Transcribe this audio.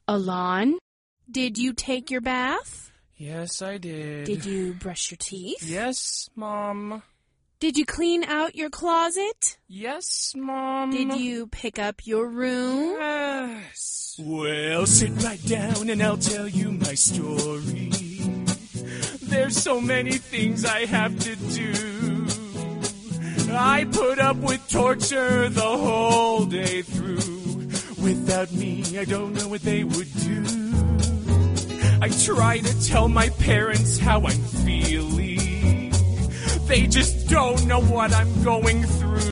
Alon, did you take your bath? Yes, I did. Did you brush your teeth? Yes, Mom. Did you clean out your closet? Yes, Mom. Did you pick up your room? Yes. Well, sit right down and I'll tell you my story. There's so many things I have to do. I put up with torture the whole day through. Without me, I don't know what they would do. I try to tell my parents how I'm feeling. They just don't know what I'm going through.